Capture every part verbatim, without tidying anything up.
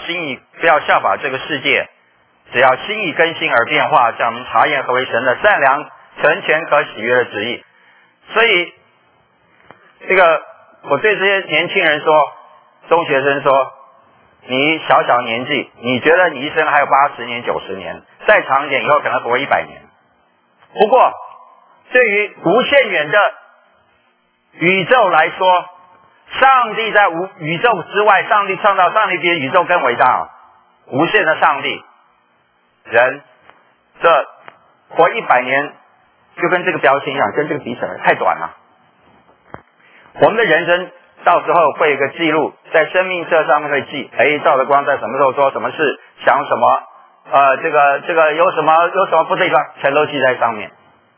心意，不要效法这个世界，只要心意更新而变化，叫我们查验何为神的善良、纯全可喜悦的旨意。所以，这个我对这些年轻人说，中学生说，你小小年纪，你觉得你一生还有八十年、九十年，再长一点以后可能活一百年。不过，对于无限远的宇宙来说，上帝在无宇宙之外，上帝创造，上帝比宇宙更伟大，无限的上帝，人这活一百年就跟这个标签一样，跟这个比起来太短了。我们的人生到时候会有一个记录，在生命册上面会记，哎，照的光在什么时候做什么事，想什么，呃，这个这个有什么有什么不对的，全都记在上面。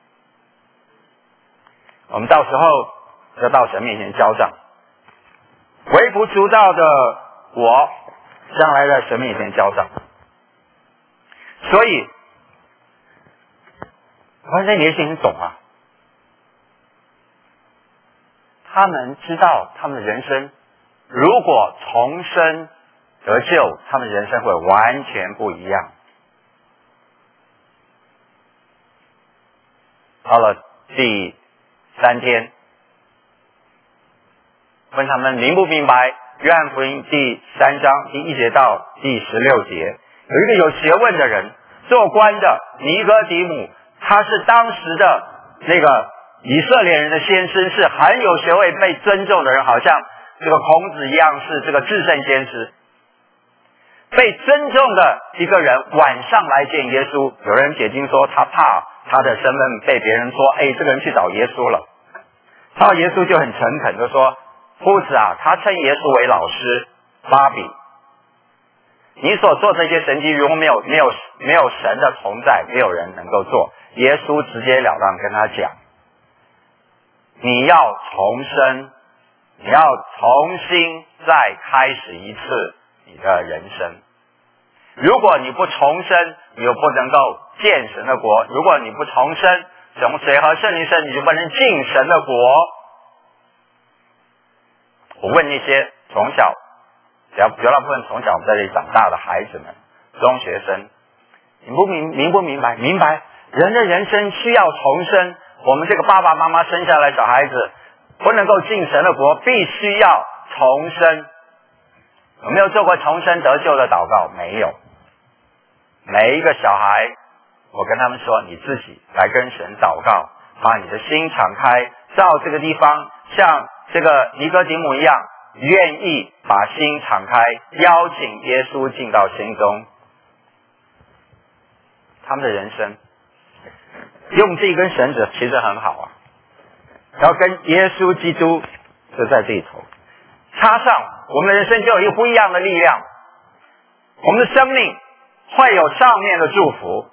我们到时候要到神面前交账，微不足道的我，将来在神面前交账。所以，我这年轻人懂啊。他们知道他们的人生如果重生得救，他们人生会完全不一样。到了第三天，问他们明不明白约翰福音第三章第一节到第十六节，有一个有学问的人，做官的尼哥底母，他是当时的那个以色列人的先师，是很有学位被尊重的人，好像这个孔子一样，是这个至圣先师。被尊重的一个人晚上来见耶稣，有人解经说他怕他的身份被别人说，哎，这个人去找耶稣了。然后耶稣就很诚恳的说，夫子啊，他称耶稣为老师拉比，你所做这些神迹，如果没有没有没有神的同在，没有人能够做。耶稣直截了当跟他讲，你要重生，你要重新再开始一次你的人生。如果你不重生，你就不能够见神的国；如果你不重生，从水和圣灵生，你就不能进神的国。我问那些从小只要绝大部分从小在这里长大的孩子们，中学生，你不明明不明白？明白，人的人生需要重生。我们这个爸爸妈妈生下来小孩子不能够进神的国，必须要重生。有没有做过重生得救的祷告？没有。每一个小孩，我跟他们说，你自己来跟神祷告，把你的心敞开，到这个地方像这个尼哥底母一样，愿意把心敞开，邀请耶稣进到心中。他们的人生用这一根绳子其实很好啊，然后跟耶稣基督就在这里头插上，我们的人生就有一个不一样的力量，我们的生命会有上面的祝福。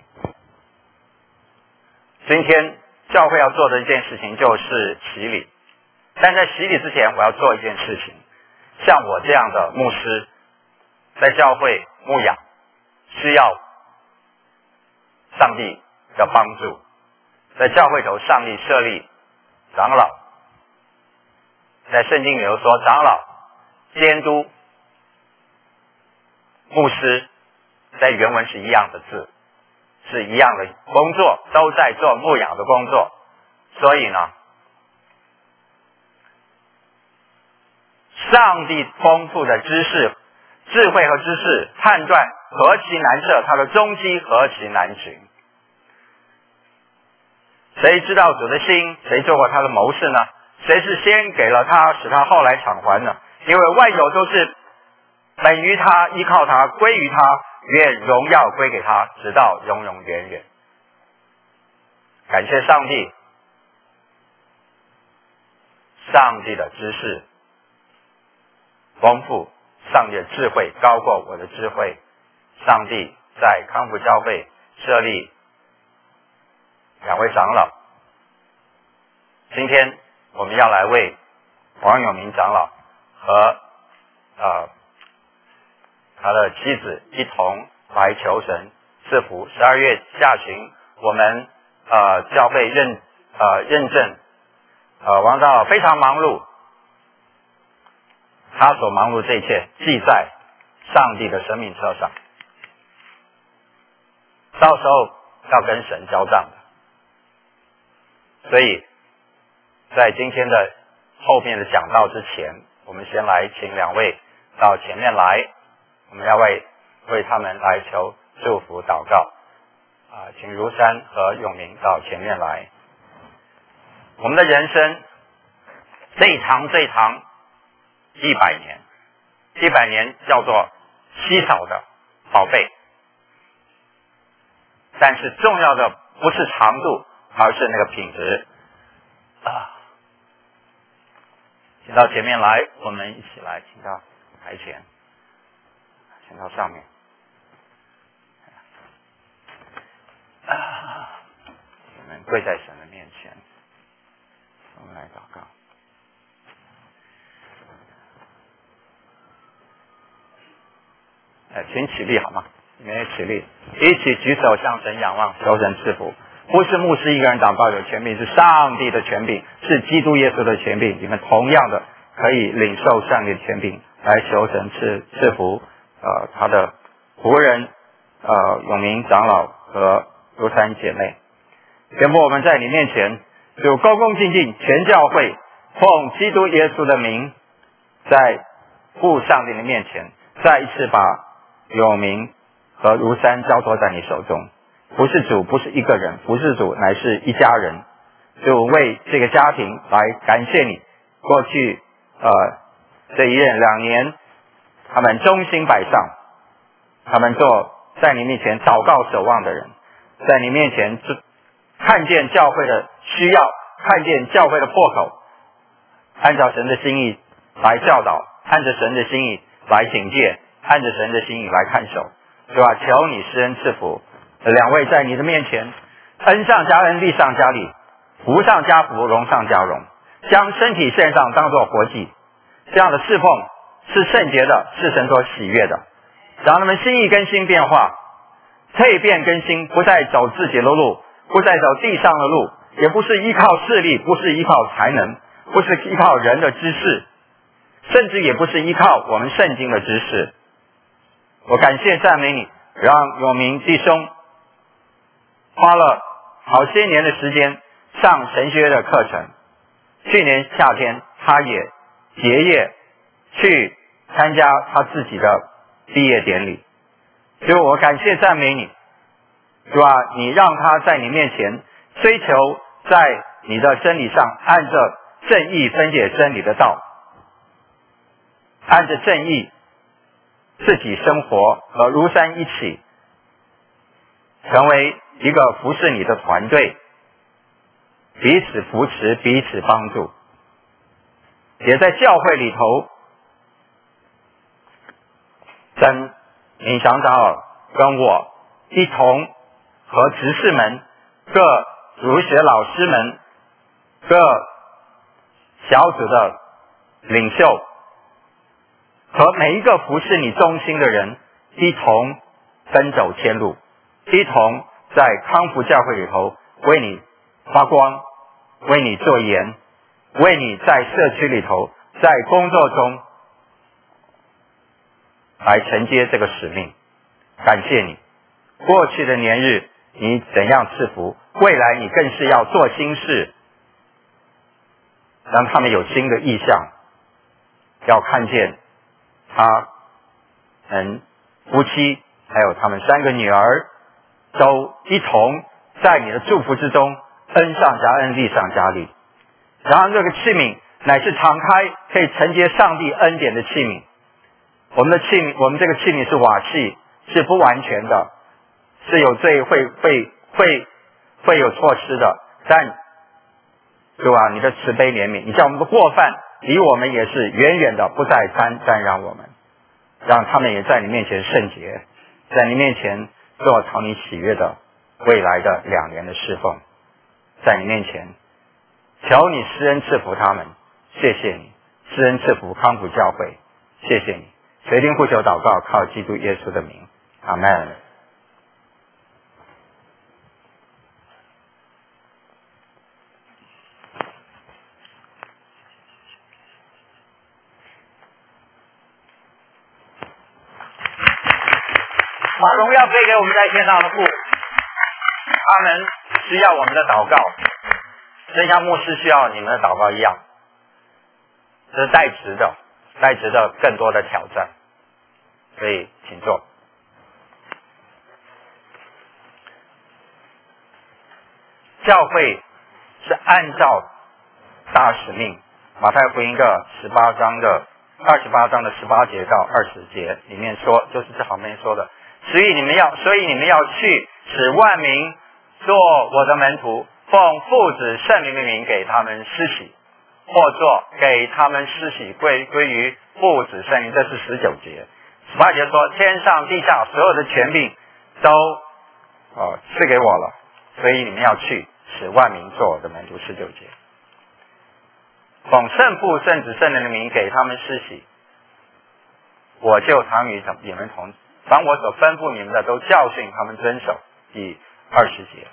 今天教会要做的一件事情就是洗礼，但在洗礼之前我要做一件事情，像我这样的牧师在教会牧养，需要上帝的帮助，在教会头上帝设立长老，在圣经里头说长老、监督、牧师，在原文是一样的字，是一样的工作，都在做牧养的工作。所以呢，上帝丰富的知识、智慧和知识判断何其难测，他的踪迹何其难寻。谁知道主的心？谁做过他的谋士呢？谁是先给了他，使他后来偿还呢？因为万有都是本于他，依靠他，归于他，愿荣耀归给他，直到永永远远。感谢上帝，上帝的知识丰富，上帝的智慧高过我的智慧。上帝在康福教会设立两位长老，今天我们要来为王永明长老和呃他的妻子一同来求神赐福。十二月下旬，我们呃教会认呃认证呃王长老非常忙碌，他所忙碌这一切记在上帝的生命册上，到时候要跟神交账的。所以在今天的后面的讲道之前，我们先来请两位到前面来，我们要为为他们来求祝福祷告啊，请如山和永明到前面来。我们的人生最长最长一百年，一百年叫做稀少的宝贝，但是重要的不是长度，而是那个品质啊。请到前面来，我们一起来，请到台前，请到上面。啊，我们跪在神的面前，我们来祷告。呃，请起立好吗？你们也起立，一起举手向神仰望，求神赐福。不是牧师一个人祷告有权柄，是上帝的权柄，是基督耶稣的权柄。你们同样的可以领受上帝的权柄，来求神赐赐福。呃，他的仆人呃永明长老和如山姐妹，天父，我们在你面前就恭恭敬敬，全教会奉基督耶稣的名，在父上帝的面前，再一次把永明和如山交托在你手中。不是主，不是一个人，不是主，乃是一家人。就为这个家庭来感谢你，过去呃这一任两年，他们忠心摆上，他们做在你面前祷告守望的人，在你面前看见教会的需要，看见教会的破口，按照神的心意来教导，按着神的心意来警戒，按着神的心意来看守，对吧？求你施恩赐福。两位在你的面前，恩上加恩，利上加利，福上加福，荣上加荣，将身体献上当作活祭。这样的侍奉是圣洁的，是神所喜悦的。让他们心意更新变化，蜕变更新，不再走自己的路，不再走地上的路，也不是依靠势力，不是依靠才能，不是依靠人的知识，甚至也不是依靠我们圣经的知识。我感谢赞美你，让永明弟兄花了好些年的时间上神学的课程。去年夏天他也结业去参加他自己的毕业典礼。所以我感谢赞美你，是吧？你让他在你面前追求在你的真理上按着正义分解真理的道，按着正义自己生活，和如山一起成为一个服侍你的团队，彼此扶持，彼此帮助，也在教会里头跟闵祥长老跟我一同和执事们、各主学老师们、各小组的领袖和每一个服侍你忠心的人一同奔走天路，一同在康福教会里头为你发光，为你做盐，为你在社区里头，在工作中来承接这个使命。感谢你，过去的年日你怎样赐福，未来你更是要做新事，让他们有新的意向，要看见他们夫妻还有他们三个女儿都一同在你的祝福之中，恩上加恩，利上加利。然后这个器皿乃是敞开可以承接上帝恩典的器皿。我们的器皿，我们这个器皿是瓦器，是不完全的，是有罪，会会会会有错失的。但主啊，你的慈悲怜悯，你叫我们的过犯离我们也是远远的，不再沾沾染我们，让他们也在你面前圣洁，在你面前做讨你喜悦的未来的两年的侍奉，在你面前求你施恩赐福他们，谢谢你施恩赐福康普教会，谢谢你垂听呼求祷告，靠基督耶稣的名，阿们。 把荣耀归给我们在天上的父，他们需要我们的祷告，正像牧师需要你们的祷告一样，这是代职的，代职的更多的挑战。所以请坐。教会是按照大使命，马太福音的十八章的二十八章的十八节到二十节里面说，就是这旁边说的，所以你们要，所以你们要去，使万民做我的门徒，奉父子圣灵的名给他们施洗，或作给他们施洗归归于父子圣灵，这是十九节。十八节说，天上地下所有的权柄都哦赐给我了，所以你们要去，使万民做我的门徒。十九节，奉圣父圣子圣灵的名给他们施洗，我就常与你们同，凡我所吩咐你们的都教训他们遵守。第二十节，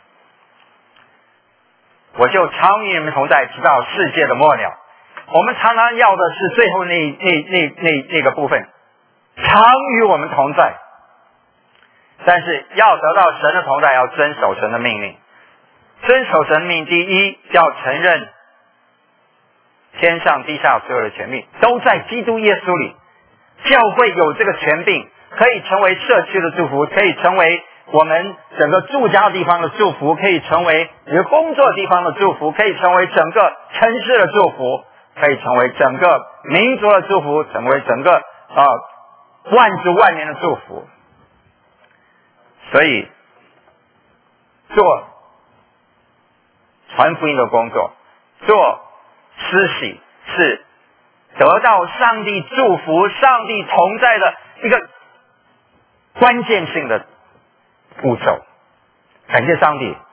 我就常与你们同在，直到世界的末了。我们常常要的是最后那那那那那个部分，常与我们同在。但是要得到神的同在，要遵守神的命令。遵守神的命，第一要承认天上地下所有的权柄都在基督耶稣里。教会有这个权柄，可以成为社区的祝福，可以成为我们整个住家地方的祝福，可以成为你的工作地方的祝福，可以成为整个城市的祝福，可以成为整个民族的祝福，成为整个啊万族万民的祝福。所以做传福音的工作，做施洗是得到上帝祝福、上帝同在的一个关键性的步骤。感谢上帝，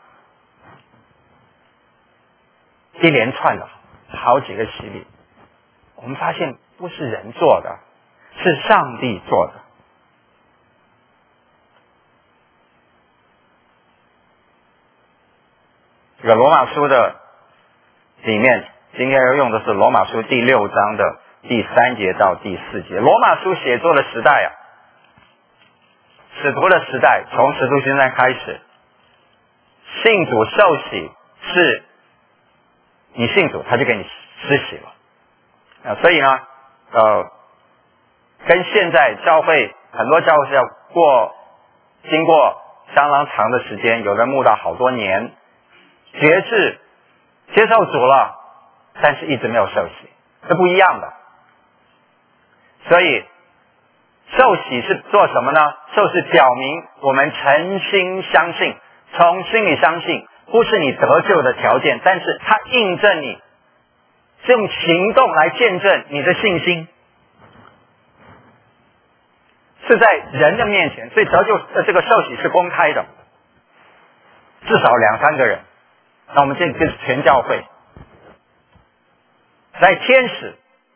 一连串的好几个洗礼，我们发现不是人做的，是上帝做的。这个罗马书的里面，今天要用的是罗马书第六章的第三节到第四节。罗马书写作的时代啊，使徒的时代，从使徒行传开始，信主受洗是你信主他就给你施洗了啊，所以呢呃跟现在教会很多教会是要过经过相当长的时间，有人慕道好多年，决志接受主了，但是一直没有受洗，这不一样的。所以受洗是做什么呢？受洗表明我们诚心相信，从心里相信，不是你得救的条件，但是它印证你，是用行动来见证你的信心，是在人的面前，所以得救的这个受洗是公开的，至少两三个人。那我们这就是全教会，在天使，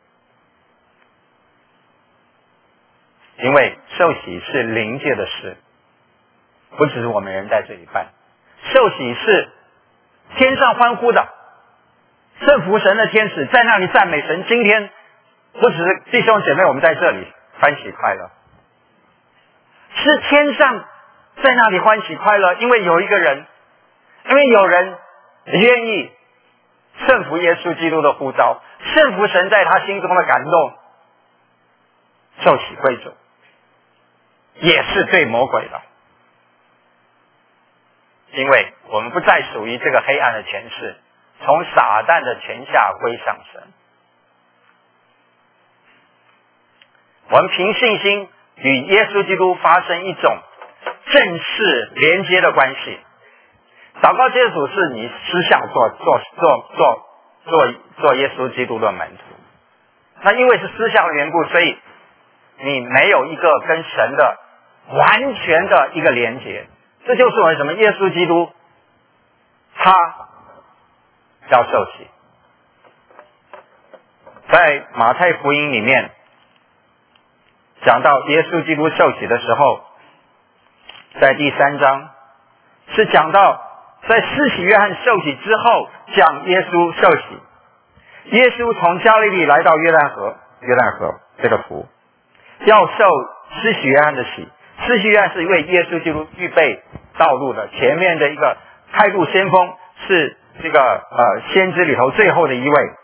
因为受洗是灵界的事，不只是我们人在这里办，受洗是天上欢呼的，圣福神的天使在那里赞美神。今天不只是弟兄姐妹我们在这里欢喜快乐，是天上在那里欢喜快乐，因为有一个人，因为有人愿意顺服耶稣基督的呼召，顺服神在他心中的感动，受洗归主，也是对魔鬼的，因为我们不再属于这个黑暗的权势，从撒旦的权下归向神。我们凭信心与耶稣基督发生一种正式连接的关系。祷告接主是你私下做做做做做做耶稣基督的门徒，那因为是私下的缘故，所以你没有一个跟神的完全的一个连结。这就是为什么耶稣基督他要受洗。在马太福音里面讲到耶稣基督受洗的时候，在第三章是讲到在施洗约翰受洗之后，讲耶稣受洗。耶稣从加利利来到约旦河，约旦河这个湖，要受施洗约翰的洗。 施洗约翰是为耶稣基督预备道路的，前面的一个开路先锋，是这个呃先知里头最后的一位。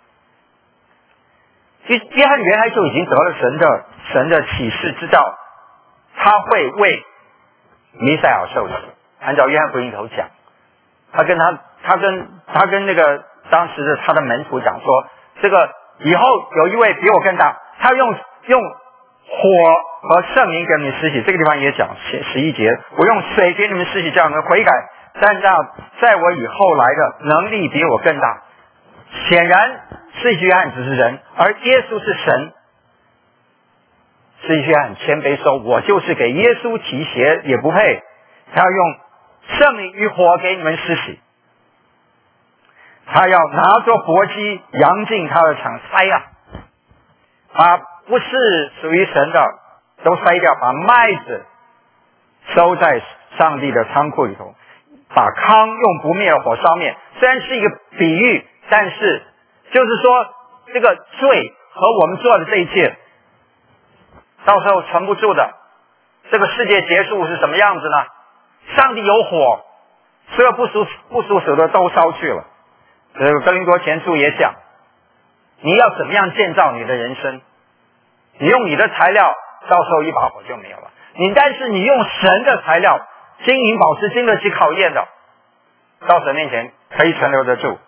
约约翰原来就已经得了神的神的启示，知道他会为弥赛亚受死。按照约翰福音里头讲，他跟他他跟他跟那个当时的他的门徒讲说，这个以后有一位比我更大，他用用火和圣灵给你们施洗。这个地方也讲十一节，我用水给你们施洗，叫你们悔改，但那在我以后来的能力比我更大。显然施洗约翰只是人，而耶稣是神。施洗约翰谦卑说，我就是给耶稣提鞋也不配，他要用圣灵与火给你们施洗，他要拿着簸箕扬进他的场筛啊，把不是属于神的都筛掉，把麦子收在上帝的仓库里头，把糠用不灭的火烧灭。虽然是一个比喻，但是就是说这个罪和我们做的这一切到时候存不住的。这个世界结束是什么样子呢？上帝有火，所有不属不属死的都烧去了。这个哥林多前书也讲，你要怎么样建造你的人生，你用你的材料，到时候一把火就没有了。你但是你用神的材料，金银宝石经得起考验的，到神面前可以存留得住。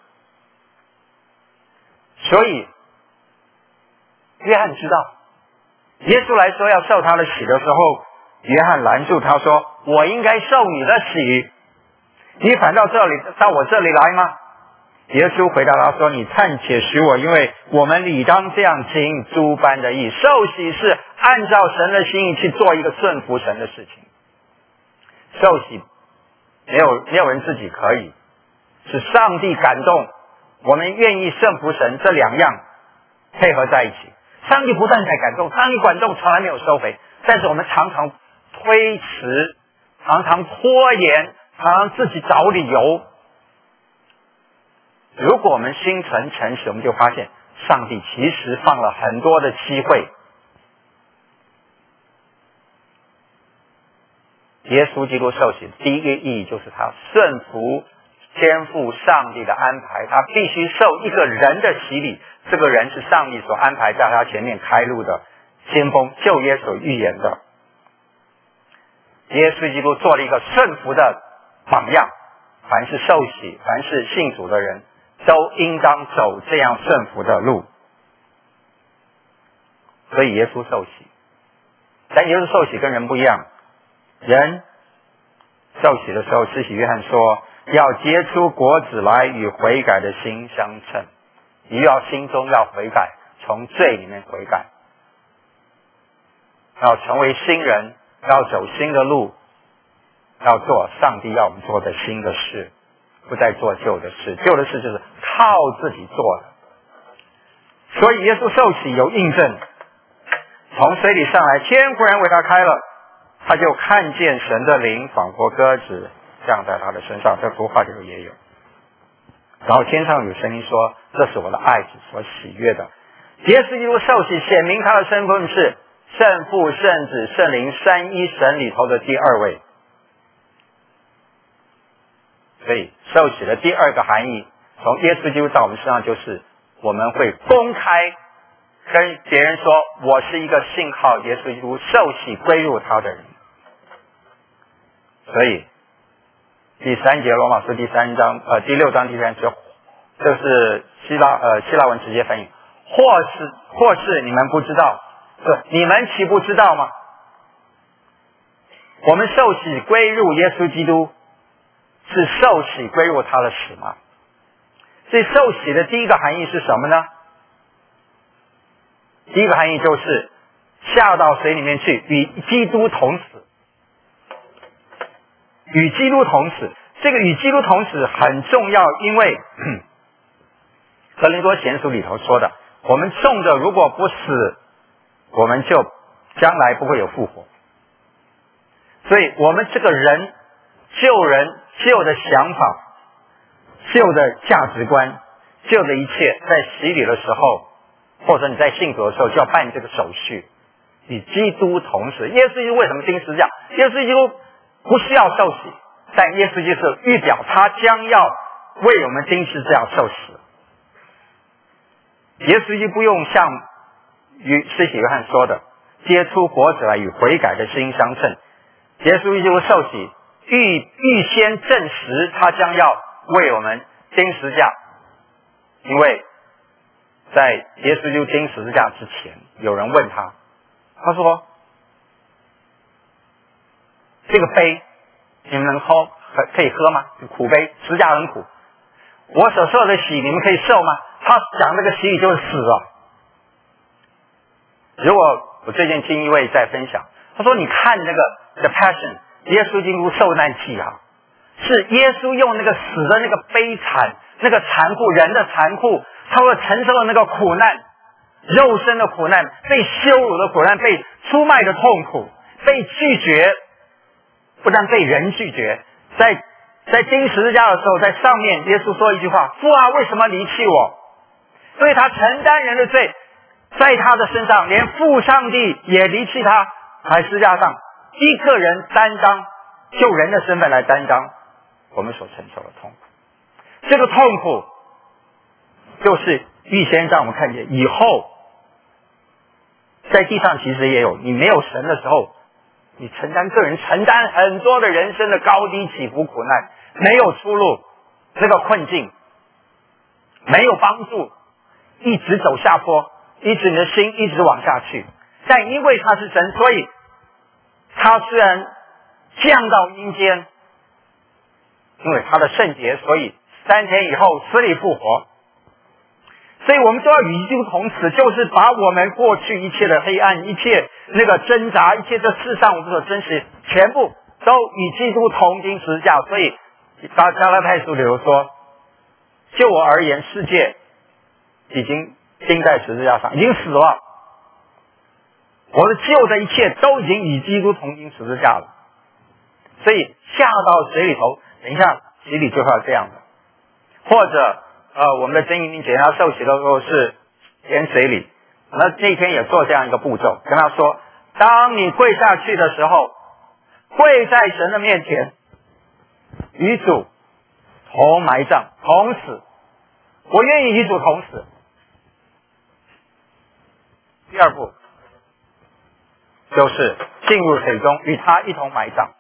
所以约翰知道耶稣来说要受他的洗的时候，约翰拦住他说，我应该受你的洗，你反到这里到我这里来吗？耶稣回答他说，你暂且许我，因为我们理当这样行诸般的义。受洗是按照神的心意去做一个顺服神的事情。受洗没有没有人自己可以，是上帝感动我们愿意顺服神，这两样配合在一起。上帝不断在感动，上帝感动从来没有收回，但是我们常常推迟，常常拖延，常常自己找理由。如果我们心存诚实，我们就发现上帝其实放了很多的机会。耶稣基督受洗第一个意义就是他顺服天父上帝的安排，他必须受一个人的洗礼，这个人是上帝所安排在他前面开路的先锋，旧约所预言的。耶稣基督做了一个顺服的榜样，凡是受洗，凡是信主的人都应当走这样顺服的路。所以耶稣受洗，但耶稣受洗跟人不一样，人受洗的时候，施洗约翰说要结出果子来，与悔改的心相称。你要心中要悔改，从罪里面悔改，要成为新人，要走新的路，要做上帝要我们做的新的事，不再做旧的事。旧的事就是靠自己做的。所以耶稣受洗有印证，从水里上来，天忽然为他开了，他就看见神的灵仿佛鸽子降在他的身上，这幅画里头也有。然后天上有声音说，这是我的爱子所喜悦的。耶稣基督受洗显明他的身份是圣父圣子圣灵三一神里头的第二位。所以受洗的第二个含义，从耶稣基督到我们身上，就是我们会公开跟别人说，我是一个信靠耶稣基督受洗归入他的人。所以第三节罗马书第三章呃第六章第三节，这是希腊呃希腊文直接翻译，或是或是你们不知道，你们岂不知道吗？我们受洗归入耶稣基督，是受洗归入他的死吗？所以受洗的第一个含义是什么呢？第一个含义就是下到水里面去，与基督同死。与基督同死，这个与基督同死很重要，因为哥林多前书里头说的，我们种的如果不死，我们就将来不会有复活。所以我们这个人旧人旧的想法、旧的价值观、旧的一切，在洗礼的时候，或者你在信主的时候，就要办这个手续， 与基督同死。耶稣基督为什么钉十字架？耶稣基督不需要受洗，但耶稣基督预表他将要为我们钉十字架受死。耶稣基督不用像与施洗约翰说的接触活着来与悔改的声音相称，耶稣基督受洗预预先证实他将要为我们钉十字架。因为在耶稣基督钉十字架之前，有人问他，他说这个杯你们能喝可以喝吗？苦杯，十字架很苦，我所受的洗你们可以受吗？他讲那个洗礼就是死了。如果我最近听一位在分享，他说你看那个 The Passion 耶稣基督受难记啊，是耶稣用那个死的那个悲惨，那个残酷，人的残酷，他会承受的那个苦难，肉身的苦难，被羞辱的苦难，被出卖的痛苦，被拒绝，不但被人拒绝，在在钉十字架的时候，在上面耶稣说一句话，父啊，为什么离弃我？所以他承担人的罪，在他的身上，连父上帝也离弃他，在十字架上一个人担当，就人的身份来担当我们所承受的痛苦。这个痛苦就是预先让我们看见以后在地上其实也有，你没有神的时候，你承担个人承担很多的人生的高低起伏苦难，没有出路，这个困境没有帮助，一直走下坡，一直你的心一直往下去。但因为他是神，所以他虽然降到阴间，因为他的圣洁，所以三天以后死里复活。所以我们都要与基督同死，就是把我们过去一切的黑暗，一切那个挣扎，一切这世上我们所真实，全部都与基督同钉十字架。所以加拉太书里头说，就我而言，世界已经钉在十字架上，已经死了，我的旧的一切都已经与基督同钉十字架了。所以下到水里头，等一下洗礼就要这样的，或者呃，我们的真义姐她受洗的时候是盐水里，那那天也做这样一个步骤，跟他说，当你跪下去的时候，跪在神的面前，与主同埋葬，同死，我愿意与主同死。第二步就是进入水中，与他一同埋葬。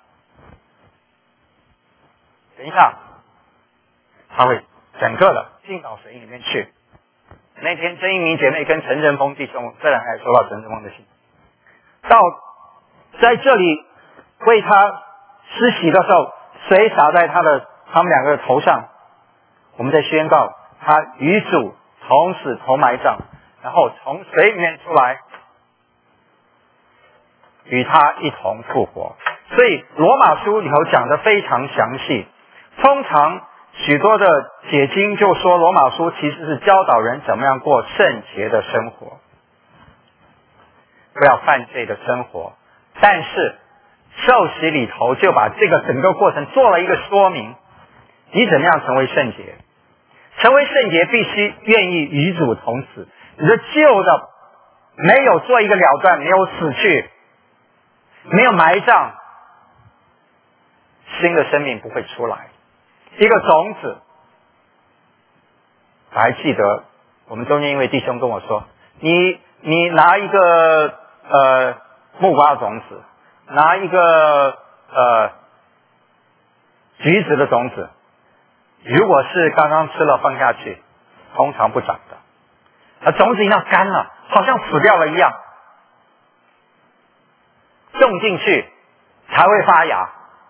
等一下他会整个的进到水里面去。那天曾一鸣姐妹跟陈振峰弟兄这两个还说到陈振峰的信，到在这里为他施洗的时候，水洒在他的他们两个的头上，我们在宣告他与主同死同埋葬，然后从水里面出来，与他一同复活。所以罗马书里头讲得非常详细。通常许多的解经就说罗马书其实是教导人怎么样过圣洁的生活，不要犯罪的生活。但是受洗里头就把这个整个过程做了一个说明，你怎么样成为圣洁？成为圣洁必须愿意与主同死，你的旧的没有做一个了断，没有死去，没有埋葬，新的生命不会出来。一个种子，我还记得我们中间一位弟兄跟我说，你你拿一个呃木瓜种子，拿一个呃橘子的种子，如果是刚刚吃了放下去，通常不长的，而种子一定要干了，好像死掉了一样，种进去才会发芽。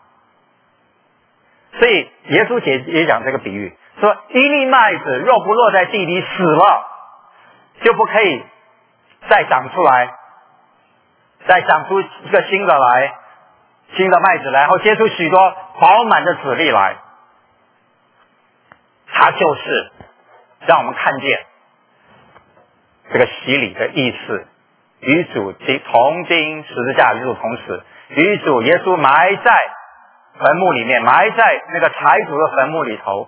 所以耶稣姐也讲这个比喻，说一粒麦子若不落在地里死了，就不可以再长出来，再长出一个新的来，新的麦子来，然后结出许多饱满的籽粒来。它就是让我们看见这个洗礼的意思，与主同钉十字架，与主同死，与主耶稣埋在坟墓里面，埋在那个财主的坟墓里头，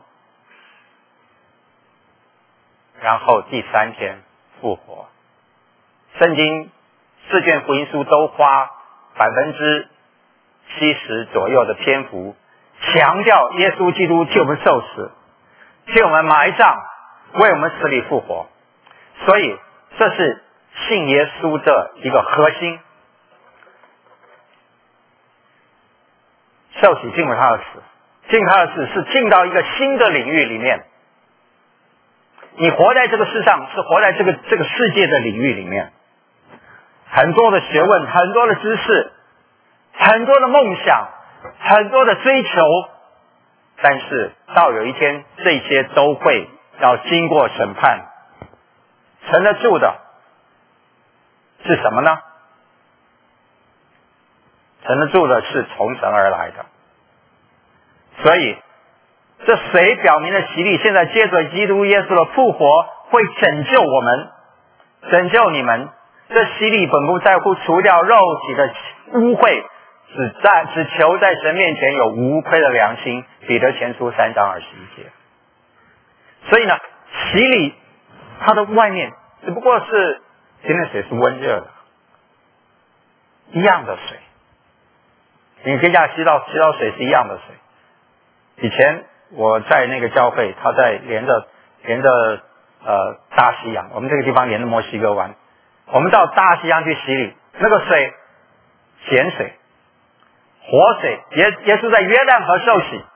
然后第三天复活。圣经四卷福音书都花百分之七十左右的篇幅强调耶稣基督替我们受死，替我们埋葬，为我们死里复活。所以这是信耶稣的一个核心。受洗进入他的死，进他的死是进到一个新的领域里面。你活在这个世上，是活在这个这个世界的领域里面，很多的学问，很多的知识，很多的梦想，很多的追求，但是到有一天这些都会要经过审判。沉得住的是什么呢？沉得住的是从神而来的。所以这谁表明了洗礼现在接着基督耶稣的复活会拯救我们，拯救你们。这洗礼本不在乎除掉肉体的污秽，只在只求在神面前有无愧的良心。彼得前书三章二十一节。所以呢，洗礼它的外面只不过是今天水是温热的一样的水，你跟下洗澡洗澡水是一样的水。以前我在那个教会，他在连着连着呃大西洋，我们这个地方连着墨西哥湾，我们到大西洋去洗礼，那个水咸水活水，耶耶稣在约旦河受洗，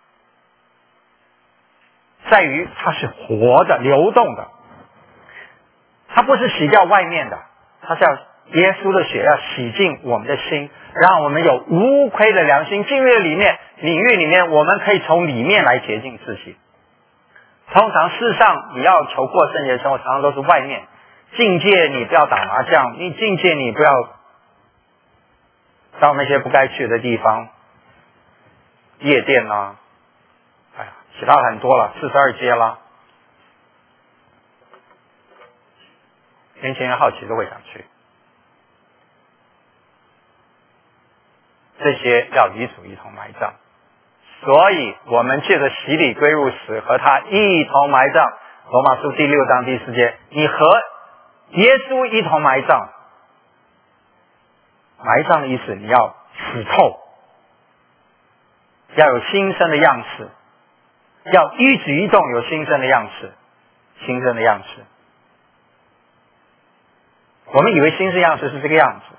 在于它是活的流动的，它不是洗掉外面的，它是要耶稣的血要洗净我们的心，让我们有无愧的良心。进入里面领域里面，我们可以从里面来洁净自己。通常世上你要求过圣洁生活，常常都是外面境界，你不要打麻将，你境界你不要到那些不该去的地方，夜店啦，哎呀，其他很多了，四十二街啦，年轻人好奇都会想去。这些要与主一同埋葬，所以我们借着洗礼归入死，和他一同埋葬。罗马书第六章第四节，你和耶稣一同埋葬。埋葬的意思，你要死透，要有新生的样式，要一举一动有新生的样式，新生的样式。我们以为新生样式是这个样子，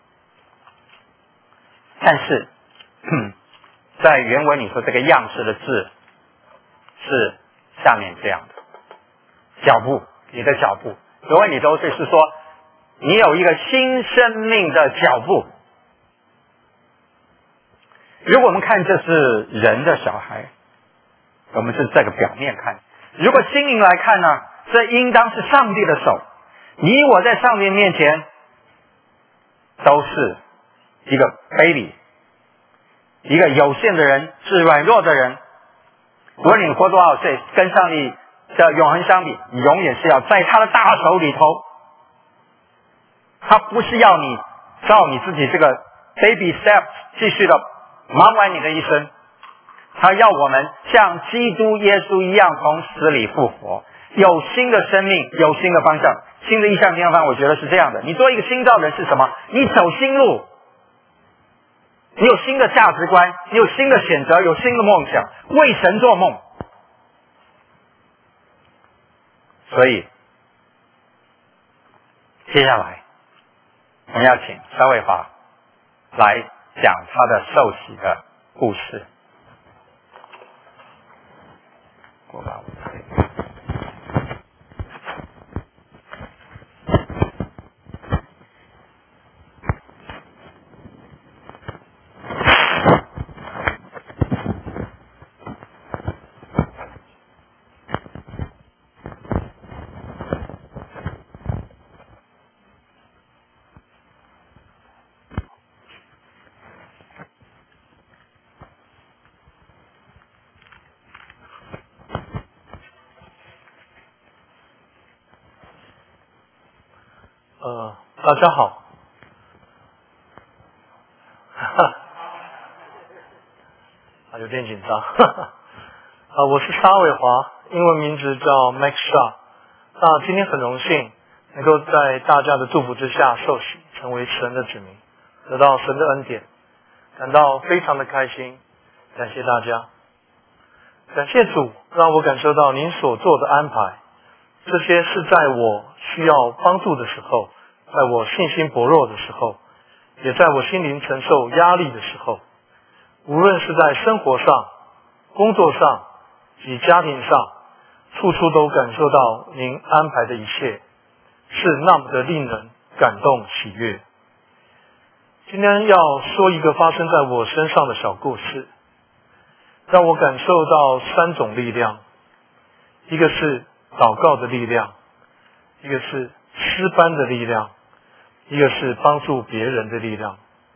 但是在原文里说这个样式的字是下面这样的，脚步，你的脚步。原文里头就是说你有一个新生命的脚步。如果我们看这是人的小孩，我们是这个表面看，如果心灵来看呢，这应当是上帝的手。你我在上帝面前都是一个卑鄙，一个有限的人，是软弱的人。无论你活多少岁，跟上帝的永恒相比，你永远是要在他的大手里头。他不是要你照你自己这个 baby step 继续的忙完你的一生，他要我们像基督耶稣一样从死里复活，有新的生命，有新的方向。新的意向、新的方向，我觉得是这样的。你做一个新造人是什么？你走新路，你有新的价值观，你有新的选择，有新的梦想，为神做梦。所以接下来我们要请肖伟华来讲他的受洗的故事。我把舞台呃，大家好，啊，有点紧张，啊，我是沙伟华，英文名字叫 Max Shaw。那今天很荣幸能够在大家的祝福之下受洗， 成为神的子民，得到神的恩典，感到非常的开心。感谢大家，感谢主让我感受到您所做的安排，这些是在我需要帮助的时候，在我信心薄弱的时候，也在我心灵承受压力的时候，无论是在生活上、工作上及家庭上，处处都感受到您安排的一切是那么的令人感动喜悦。今天要说一个发生在我身上的小故事，让我感受到三种力量，一个是祷告的力量，一个是诗班的力量，一个是帮助别人的力量。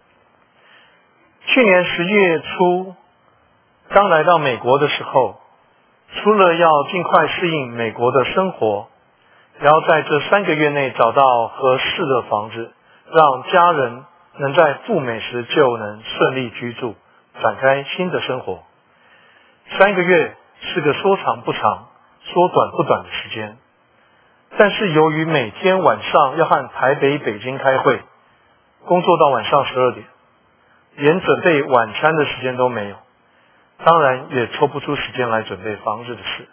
去年十月初刚来到美国的时候，除了要尽快适应美国的生活，然后在这三个月内找到合适的房子，让家人能在赴美时就能顺利居住，展开新的生活。三个月是个说长不长，说短不短的时间，但是由于每天晚上要和台北、北京开会，工作到晚上十二点，连准备晚餐的时间都没有，当然也抽不出时间来准备房子的事。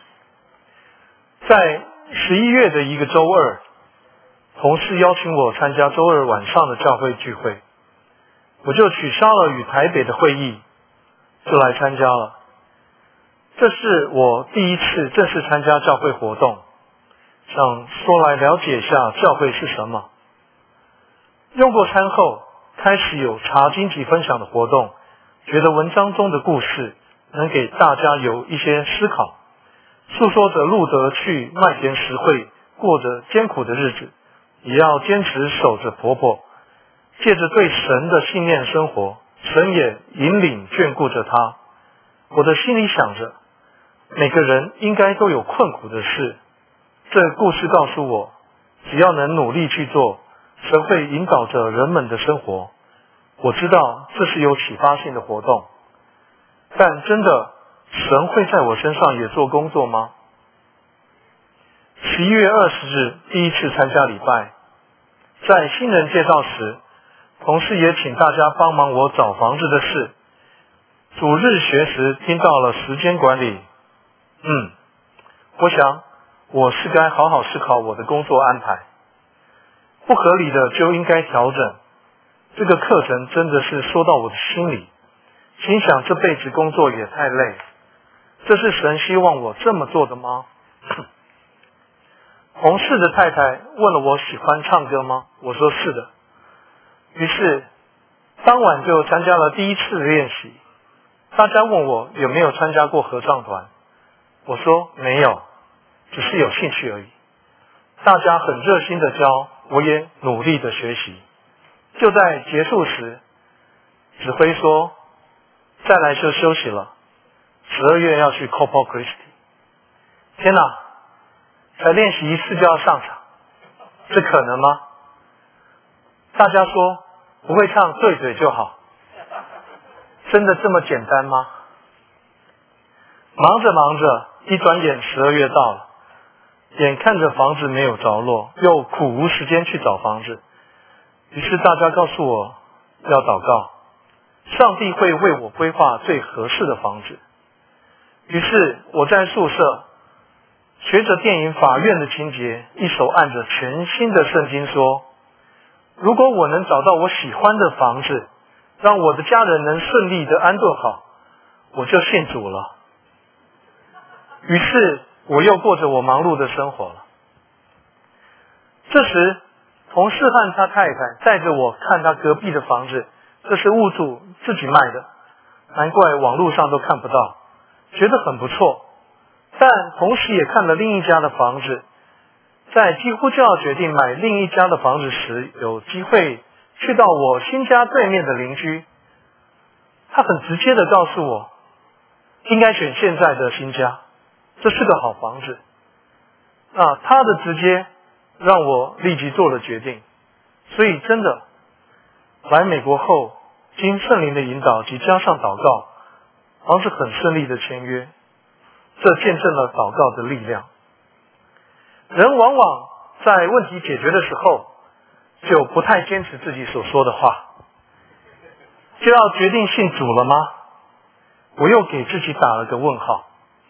在十一月的一个周二，同事邀请我参加周二晚上的教会聚会，我就取消了与台北的会议，就来参加了。这是我第一次正式参加教会活动，想说来了解一下教会是什么。用过餐后，开始有查经及分享的活动，觉得文章中的故事能给大家有一些思考，诉说着路德去麦田实惠，过着艰苦的日子，也要坚持守着婆婆，借着对神的信念生活，神也引领眷顾着他。我的心里想着，每个人应该都有困苦的事，这个故事告诉我，只要能努力去做，神会引导着人们的生活。我知道这是有启发性的活动，但真的神会在我身上也做工作吗？十一月二十日第一次参加礼拜，在新人介绍时，同事也请大家帮忙我找房子的事。主日学时听到了时间管理，嗯，我想我是该好好思考我的工作安排，不合理的就应该调整。这个课程真的是说到我的心里，心想这辈子工作也太累，这是神希望我这么做的吗？同事的太太问了我喜欢唱歌吗？我说是的。于是当晚就参加了第一次的练习。大家问我有没有参加过合唱团，我说没有，只是有兴趣而已。大家很热心的教，我也努力的学习。就在结束时，指挥说再来就休息了，十二月要去 Corpus Christi。 天哪，才练习一次就要上场，这可能吗？大家说不会唱对嘴就好，真的这么简单吗？忙着忙着，一转眼十二月到了，眼看着房子没有着落，又苦无时间去找房子。于是大家告诉我要祷告，上帝会为我规划最合适的房子。于是我在宿舍学着电影法院的情节，一手按着全新的圣经说，如果我能找到我喜欢的房子，让我的家人能顺利的安顿好，我就信主了。于是我又过着我忙碌的生活了。这时同事和他太太带着我看他隔壁的房子，这是屋主自己卖的，难怪网络上都看不到，觉得很不错。但同时也看了另一家的房子，在几乎就要决定买另一家的房子时，有机会去到我新家对面的邻居，他很直接的告诉我应该选现在的新家，这是个好房子。啊，他的直接让我立即做了决定。所以真的来美国后，经圣灵的引导及加上祷告，房子很顺利的签约，这见证了祷告的力量。人往往在问题解决的时候， 就不太坚持自己所说的话。就要决定信主了吗？我又给自己打了个问号。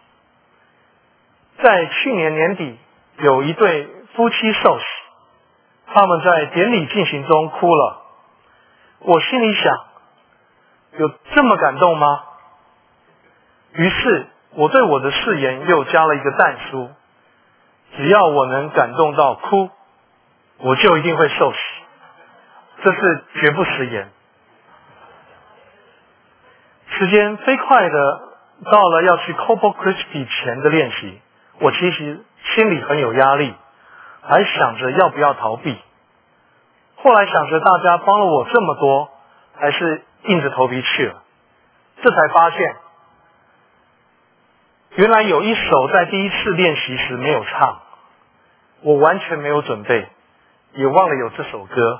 在去年年底，有一对夫妻受洗，他们在典礼进行中哭了。我心里想，有这么感动吗？于是我对我的誓言又加了一个但书，只要我能感动到哭，我就一定会受洗。这是绝不食言。时间飞快的到了要去 Corpus Christi 前的练习，我其实心里很有压力，还想着要不要逃避。后来想着大家帮了我这么多，还是硬着头皮去了。这才发现，原来有一首在第一次练习时没有唱，我完全没有准备，也忘了有这首歌。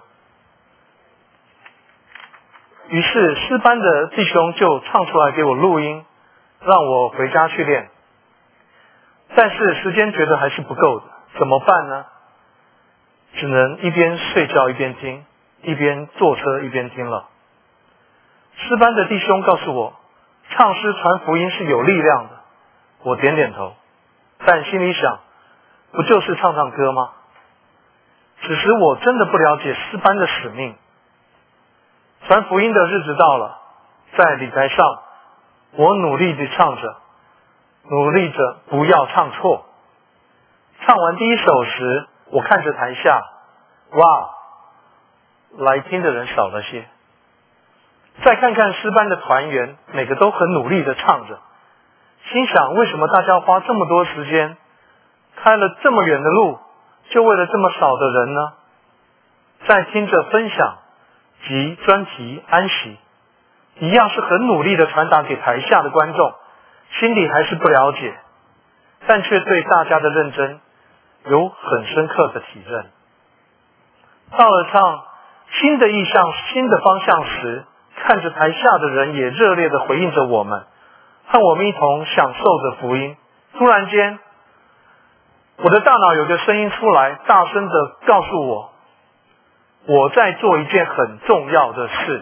于是诗班的弟兄就唱出来给我录音，让我回家去练。但是时间觉得还是不够的，怎么办呢？只能一边睡觉一边听，一边坐车一边听了。诗班的弟兄告诉我，唱诗传福音是有力量的。我点点头，但心里想，不就是唱唱歌吗？此时我真的不了解诗班的使命。传福音的日子到了，在礼台上，我努力地唱着，努力着不要唱错。唱完第一首时，我看着台下，哇，来听的人少了些。再看看诗班的团员，每个都很努力地唱着，心想为什么大家花这么多时间，开了这么远的路，就为了这么少的人呢？在听着分享及专题安息，一样是很努力的传达给台下的观众，心里还是不了解，但却对大家的认真有很深刻的体认。到了唱新的意象、新的方向时，看着台下的人也热烈的回应着我们，和我们一同享受着福音。突然间，我的大脑有个声音出来，大声的告诉我，我在做一件很重要的事。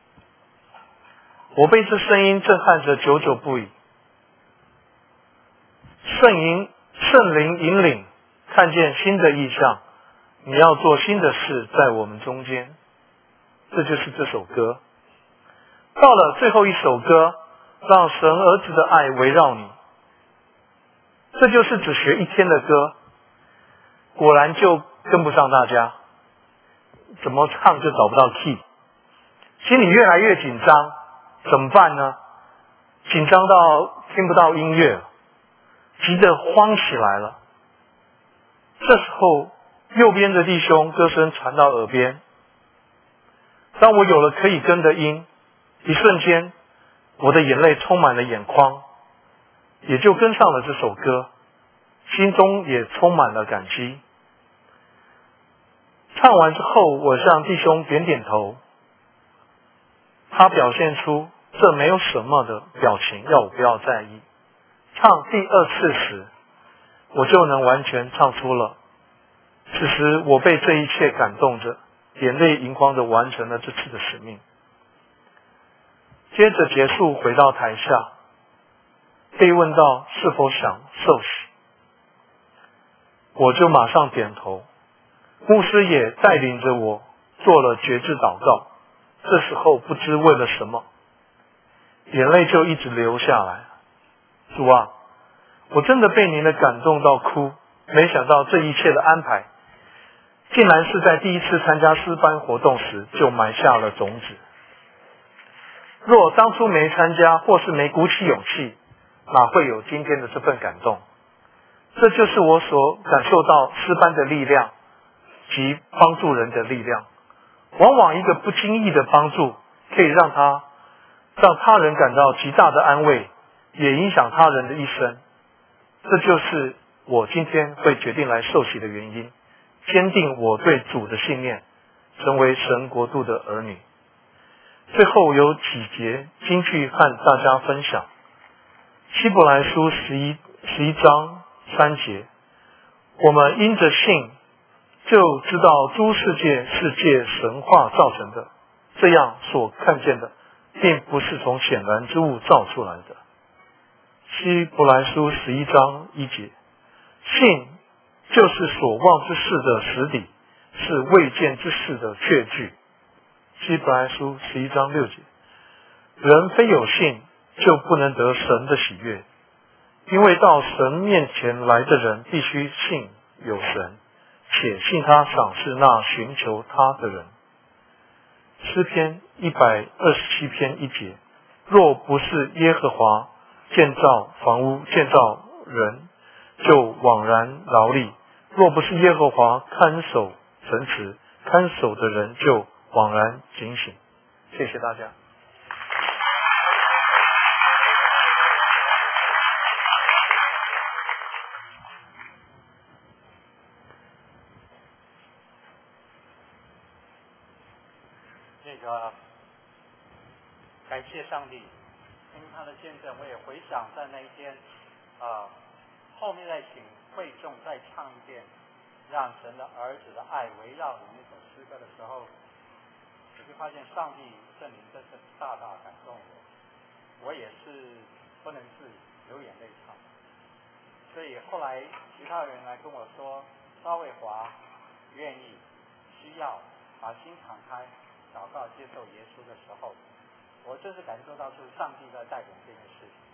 我被这声音震撼着，久久不已。圣灵圣灵引领，看见新的意象，你要做新的事在我们中间。这就是这首歌。到了最后一首歌，让神儿子的爱围绕你。这就是只学一天的歌，果然就跟不上大家，怎么唱就找不到 key， 心里越来越紧张，怎么办呢？紧张到听不到音乐，急得慌起来了。这时候右边的弟兄歌声传到耳边，当我有了可以跟的音，一瞬间我的眼泪充满了眼眶，也就跟上了这首歌，心中也充满了感激。唱完之后，我向弟兄点点头，他表现出这没有什么的表情，要我不要在意。唱第二次时，我就能完全唱出了。此时我被这一切感动着，眼泪盈眶地完成了这次的使命。接着结束，回到台下，被问到是否想受洗，我就马上点头。牧师也带领着我做了决志祷告。这时候不知为了什么，眼泪就一直流下来。主啊，我真的被您的感动到哭，没想到这一切的安排，竟然是在第一次参加诗班活动时就埋下了种子。若当初没参加，或是没鼓起勇气，哪会有今天的这份感动？这就是我所感受到诗班的力量及帮助人的力量。往往一个不经意的帮助，可以让他让他人感到极大的安慰，也影响他人的一生。这就是我今天会决定来受洗的原因，坚定我对主的信念，成为神国度的儿女。最后有几节经句和大家分享。希伯来书十一十一章三节，我们因着信就知道诸世界是借神话造成的，这样所看见的并不是从显然之物造出来的。希伯来书十一章一节，信就是所望之事的实底，是未见之事的确据。希伯来书十一章六节，人非有信就不能得神的喜悦，因为到神面前来的人必须信有神，且信他赏识那寻求他的人。诗篇一百二十七篇一节，若不是耶和华建造房屋，建造人就枉然劳力；若不是耶和华看守城池，看守的人就枉然警醒。谢谢大家。 那个，感谢上帝，因为他的见证，我也回想在那一天，啊、呃，后面再请会众再唱一遍，让神的儿子的爱围绕你那首诗歌的时候，我就发现上帝圣灵真是大大感动我，我也是不能自已，流眼泪唱。所以后来其他人来跟我说，稍微华愿意需要把心敞开。祷告接受耶稣的时候，我真是感受到是上帝在带领这件事情。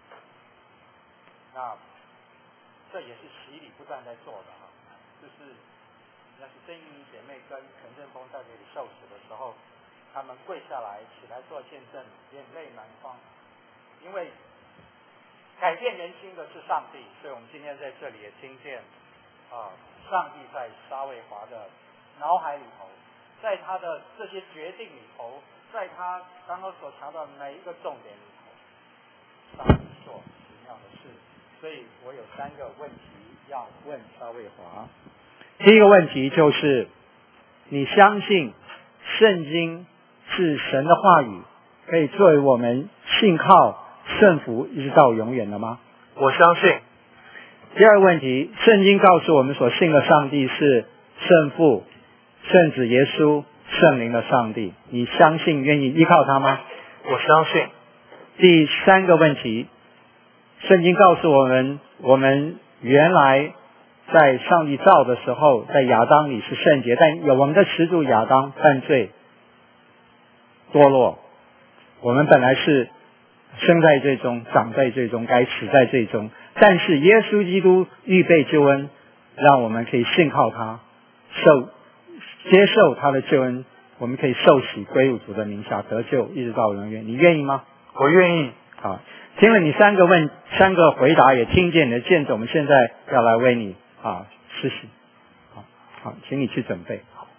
那这也是洗礼不断在做的哈，就是那是曾玉妮姐妹跟陈振峰在这里受洗的时候，他们跪下来起来做见证，眼泪满眶，因为改变人心的是上帝，所以我们今天在这里也听见啊，上帝在沙卫华的脑海里头。在他的这些决定里头，在他刚刚所强调的每一个重点里头，上帝做奇妙的事。所以我有三个问题要问沙卫华。第一个问题就是：你相信圣经是神的话语，可以作为我们信靠顺服一直到永远的吗？ 我相信。 第二个问题，圣经告诉我们所信的上帝是圣父、圣子耶稣、圣灵的上帝，你相信愿意依靠他吗？ 我相信。 第三个问题，圣经告诉我们，我们原来在上帝造的时候，在亚当里是圣洁，但有我们的始祖亚当犯罪堕落，我们本来是生在罪中，长在罪中，该死在罪中，但是耶稣基督预备救恩，让我们可以信靠他，受接受他的救恩，我们可以受洗归入主的名下，得救一直到永远。你愿意吗？ 我愿意。 好，听了你三个问三个回答，也听见你的见证，我们现在要来为你啊施洗。好，好，请你去准备。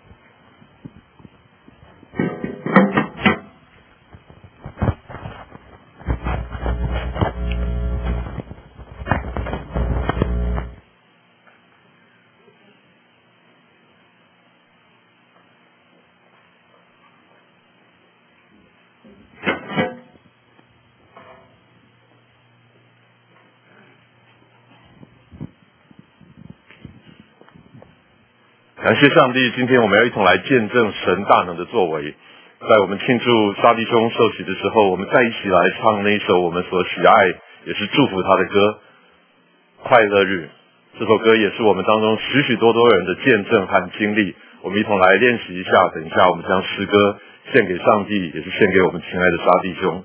感谢上帝，今天我们要一同来见证神大能的作为。在我们庆祝沙弟兄受洗的时候，我们再一起来唱那一首我们所喜爱也是祝福他的歌《快乐日》。这首歌也是我们当中许许多多人的见证和经历。我们一同来练习一下，等一下我们将诗歌献给上帝，也是献给我们亲爱的沙弟兄。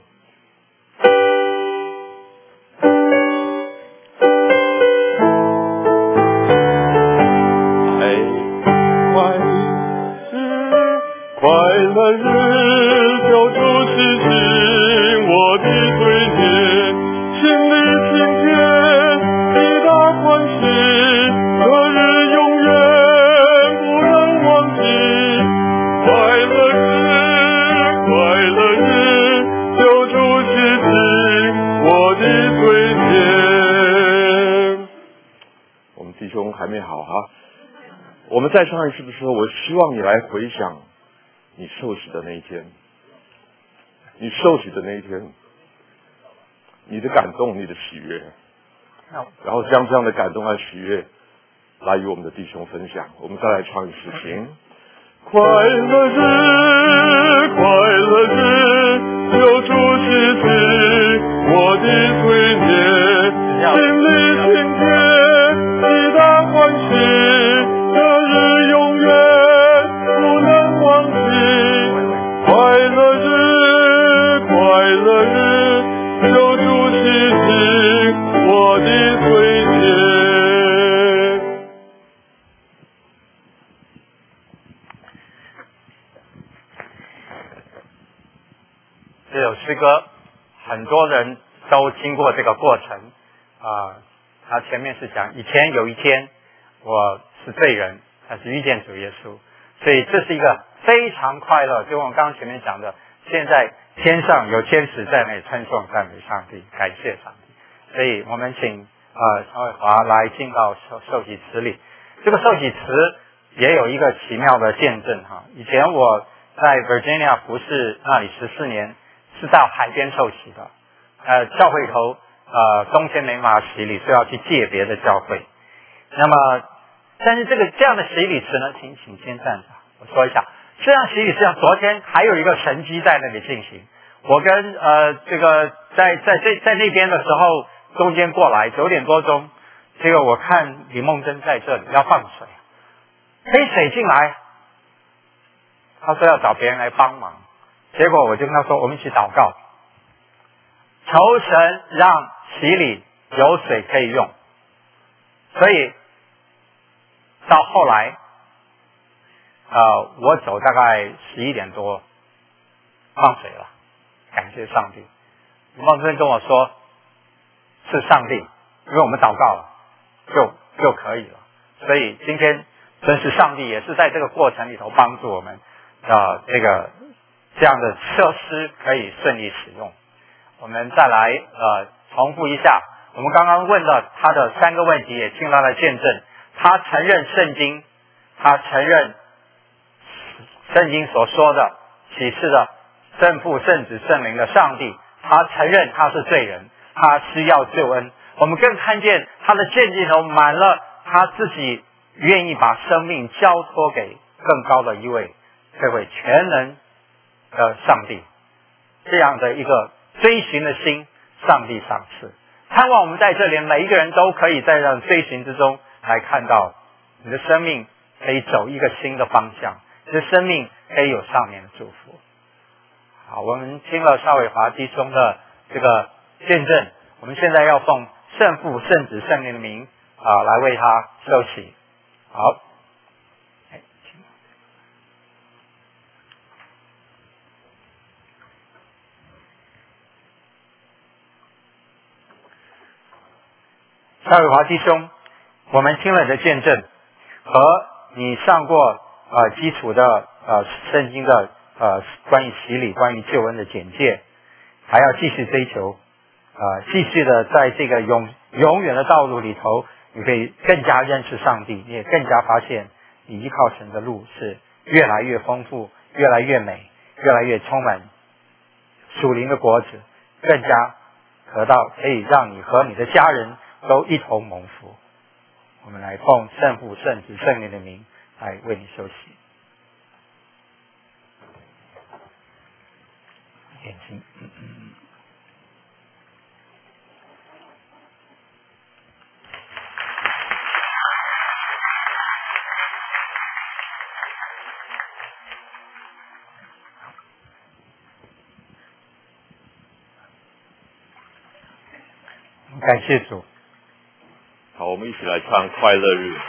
快乐日，救主施行我的罪孽，心里晴天，极大欢喜，这日永远不能忘记。快乐日，快乐日，救主施行我的罪孽。 我们弟兄还没好哈，我们再唱一次的时候，我希望你来回想你受洗的那一天，你受洗的那一天，你的感动，你的喜悦，然后将这样的感动和喜悦来与我们的弟兄分享。我们再来唱一诗行。 快乐日，快乐日，救主施行我的罪孽，心里清洁，极大欢喜，这日永远不能忘记。快乐日，快乐日，救主施行我的罪孽。 这首诗歌很多人都经过这个过程啊、呃，他前面是讲以前有一天我是罪人，但是遇见主耶稣，所以这是一个非常快乐，就我们刚刚前面讲的，现在天上有天使在那里称颂赞美上帝，感谢上帝。所以我们请呃曹伟华来进到受受洗词里。这个受洗词也有一个奇妙的见证哈。以前我在 Virginia 服侍那里十四年。是到海边受洗的，呃，教会头呃冬天没办法洗礼，所以要去借别的教会。那么，但是这个这样的洗礼词呢，请请先站着，我说一下，这样洗礼词，昨天还有一个神迹在那里进行。我跟呃这个在在这在那边的时候，中间过来九点多钟，这个我看李梦珍在这里要放水，杯水进来，他说要找别人来帮忙。结果我就跟他说，我们一起祷告，求神让洗礼有水可以用。所以到后来，呃，我走大概十一点多放水了，感谢上帝。孟真跟我说是上帝，因为我们祷告了，就就可以了。所以今天真是上帝也是在这个过程里头帮助我们，呃，这个。这样的设施可以顺利使用。我们再来呃重复一下，我们刚刚问了他的三个问题，也听他的见证。他承认圣经，他承认圣经所说的启示的圣父、圣子、圣灵的上帝，他承认他是罪人，他需要救恩。我们更看见他的见证头满了他自己愿意把生命交托给更高的一位，这位全能的上帝，这样的一个追寻的心，上帝赏赐。盼望我们在这里每一个人都可以在这样追寻之中来看到你的生命可以走一个新的方向，你的生命可以有上面的祝福。好，我们听了邵伟华弟兄的这个见证，我们现在要奉圣父、圣子、圣灵的名啊，来为他受洗。好。邵伟华弟兄，我们听了你的见证和你上过呃基础的呃圣经的呃关于洗礼、关于救恩的简介，还要继续追求，呃继续的在这个永永远的道路里头，你可以更加认识上帝，你也更加发现你依靠神的路是越来越丰富、越来越美、越来越充满属灵的果子，更加得到可以让你和你的家人都一同蒙福。我们来奉圣父、圣子、圣灵的名来为你受洗。眼睛，嗯嗯感谢主。 好，我们一起来唱《快乐日》。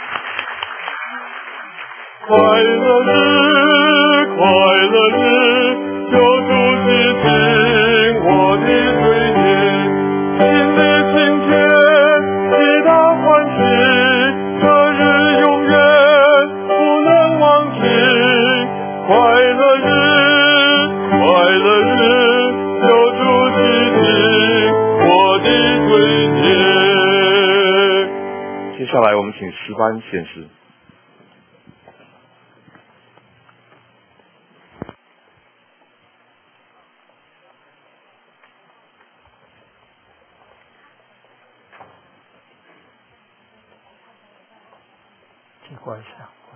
快乐日，快乐日，救主洗净我的罪孽，心里清洁，极大欢喜，这日永远不能忘记。快乐日，快乐日，救主洗净我的罪孽。 接下来我们请诗班献诗。 你关一下。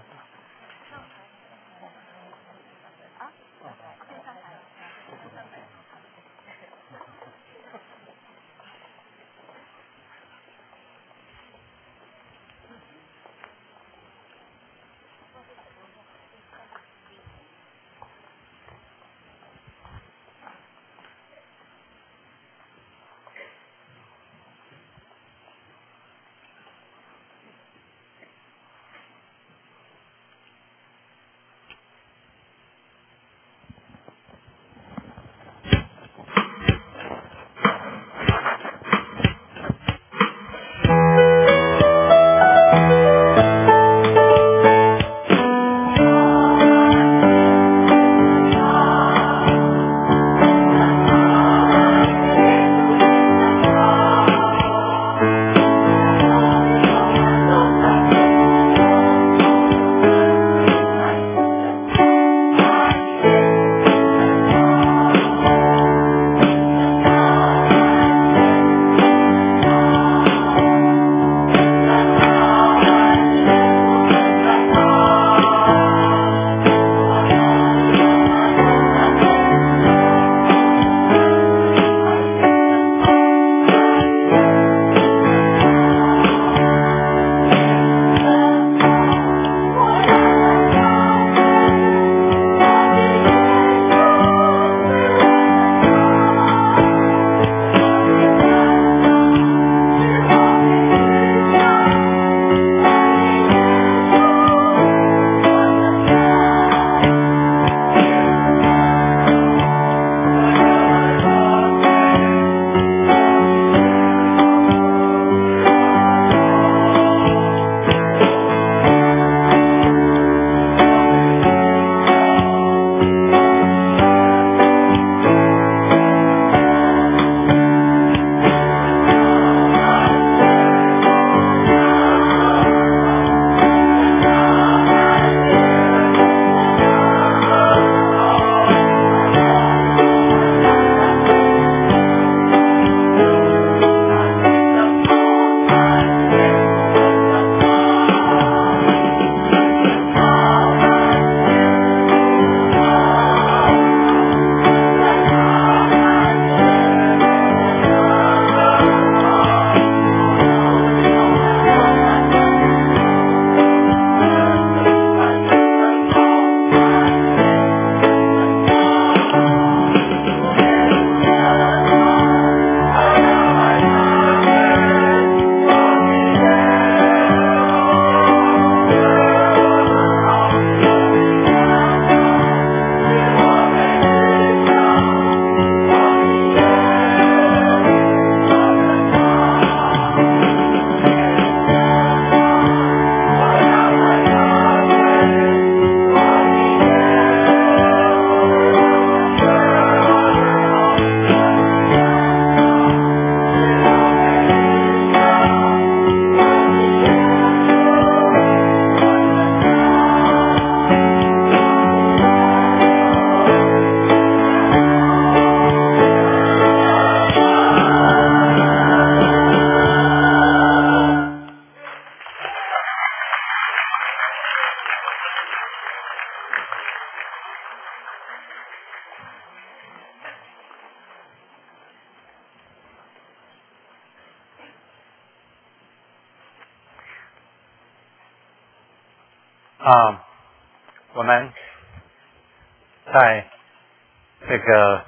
啊，我们在这个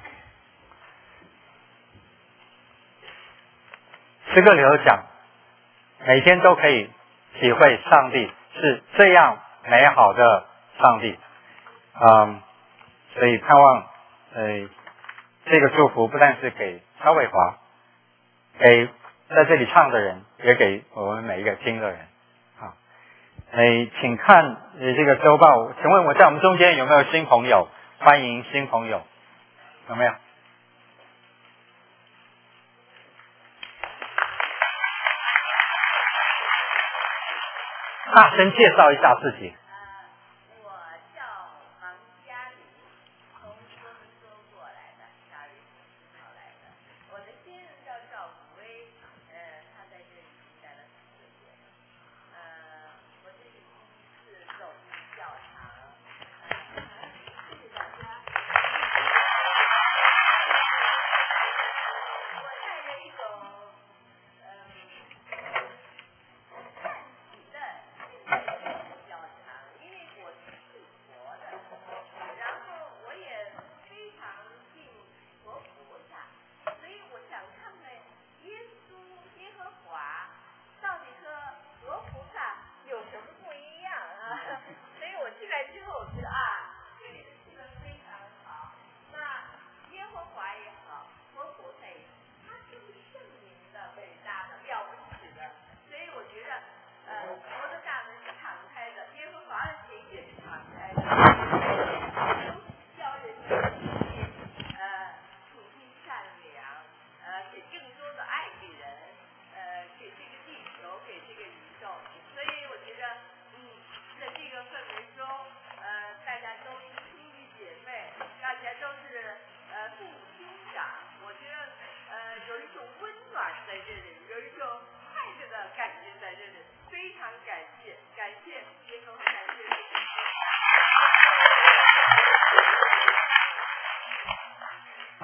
诗歌里头讲，每天都可以体会上帝是这样美好的上帝。嗯，所以盼望呃这个祝福不但是给肖伟华，给在这里唱的人，也给我们每一个听的人。好，哎，请看呃这个周报，请问我在我们中间有没有新朋友？欢迎新朋友，有没有？大声介绍一下自己。 我叫王嘉玲，从多伦多过来的，八月十号来的。我的亲人叫赵武威，呃，他在这里待了四年。呃，我这里今天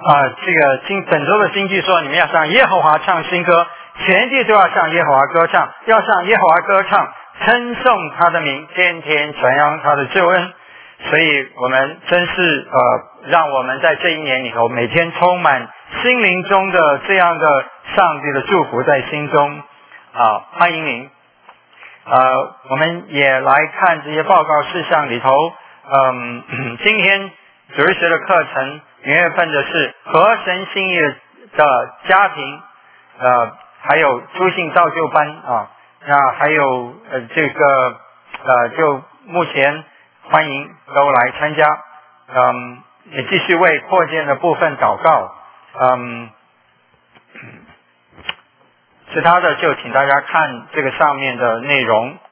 啊，这个今本周的经句说，你们要向耶和华唱新歌，全地都要向耶和华歌唱，要向耶和华歌唱，称颂他的名，天天传扬他的救恩。所以我们真是呃，让我们在这一年里头，每天充满心灵中的这样的上帝的祝福在心中啊，欢迎您。呃，我们也来看这些报告事项里头，嗯，今天主日学的课程元月份的是合神心意的家庭，呃，还有诸信造就班啊，那还有呃这个呃就目前欢迎都来参加，嗯，也继续为扩建的部分祷告，嗯，其他的就请大家看这个上面的内容。